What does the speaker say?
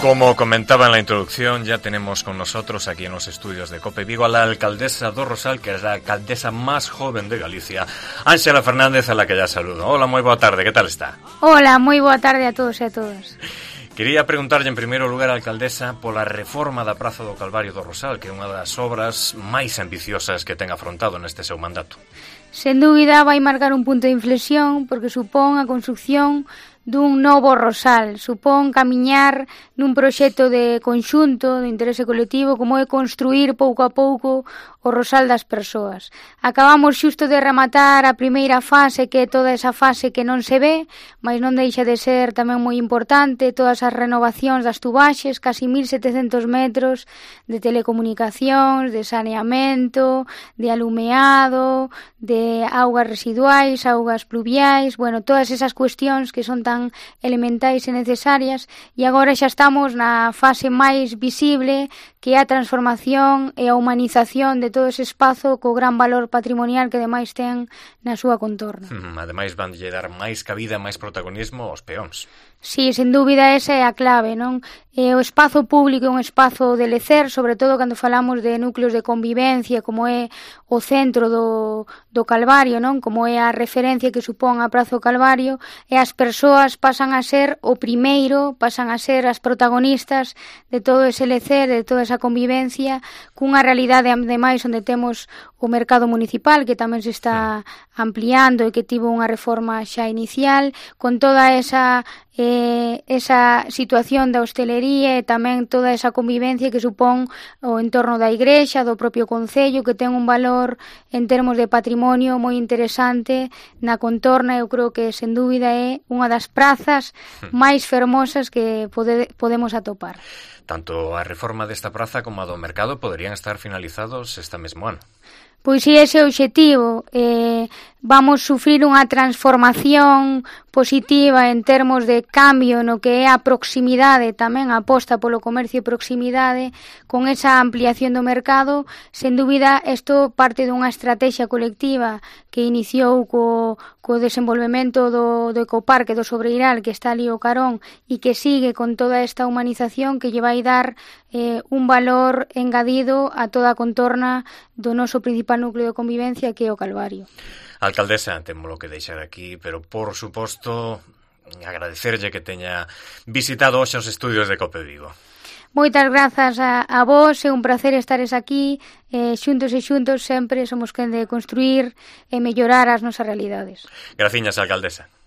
Como comentaba en la introducción, ya tenemos con nosotros aquí en los estudios de COPE Vigo a la alcaldesa do Rosal, que es la alcaldesa más joven de Galicia, Ánxela Fernández, a la que ya saludo. Hola, moi boa tarde, que tal está? Hola, moi boa tarde a todos e a todas. Quería preguntarlle en primeiro lugar á alcaldesa pola reforma da Praza do Calvario do Rosal, que é unha das obras máis ambiciosas que ten afrontado neste seu mandato. Sen dúbida vai marcar un punto de inflexión porque supón a construcción dun novo Rosal, supón camiñar nun proxecto de conxunto, de interese colectivo, como é construir pouco a pouco o Rosal das persoas. Acabamos xusto de rematar a primeira fase, que é toda esa fase que non se ve, mas non deixa de ser tamén moi importante, todas as renovacións das tubaxes, casi 1.700 metros de telecomunicacións, de saneamento, de alumeado, de augas residuais, augas pluviais, bueno, todas esas cuestións que son tan elementais e necesarias, e agora xa estamos na fase máis visible, que é a transformación e a humanización de todo ese espazo co gran valor patrimonial que ademais ten na súa contorna. Ademais van lle dar máis cabida, máis protagonismo aos peóns. Sí, sen dúbida esa é a clave, non? O espazo público é un espazo de lecer, sobre todo cando falamos de núcleos de convivencia, como é o centro do Calvario, non? Como é a referencia que supón a Praza do Calvario, e as persoas pasan a ser o primeiro, pasan a ser as protagonistas de todo ese lecer, de toda esa convivencia, cunha realidade ademais onde temos o mercado municipal, que tamén se está ampliando e que tivo unha reforma xa inicial, con toda esa situación da hostelería e tamén toda esa convivencia que supón o entorno da igrexa, do propio concello, que ten un valor en termos de patrimonio moi interesante na contorna. Eu creo que sen dúbida é unha das prazas máis fermosas que podemos atopar. Tanto a reforma desta praza como a do mercado poderían estar finalizados este mesmo ano. Pois si ese é o obxectivo, vamos sufrir unha transformación positiva en termos de cambio no que é a proximidade, tamén a aposta polo comercio de proximidade, con esa ampliación do mercado. Sen dúbida, isto parte dunha estrategia colectiva que iniciou co desenvolvemento do ecoparque do Sobreiral, que está ali o carón, e que sigue con toda esta humanización que lle vai dar un valor engadido a toda a contorna do noso principal núcleo de convivencia, que é o Calvario. Alcaldesa, témolo que deixar aquí, pero por suposto agradecerlle que teña visitado hoxe os estudios de COPE Vigo. Moitas grazas a vos, é un placer estares aquí, xuntos e xuntos sempre somos quen de construir e mellorar as nosas realidades. Graciñas, alcaldesa.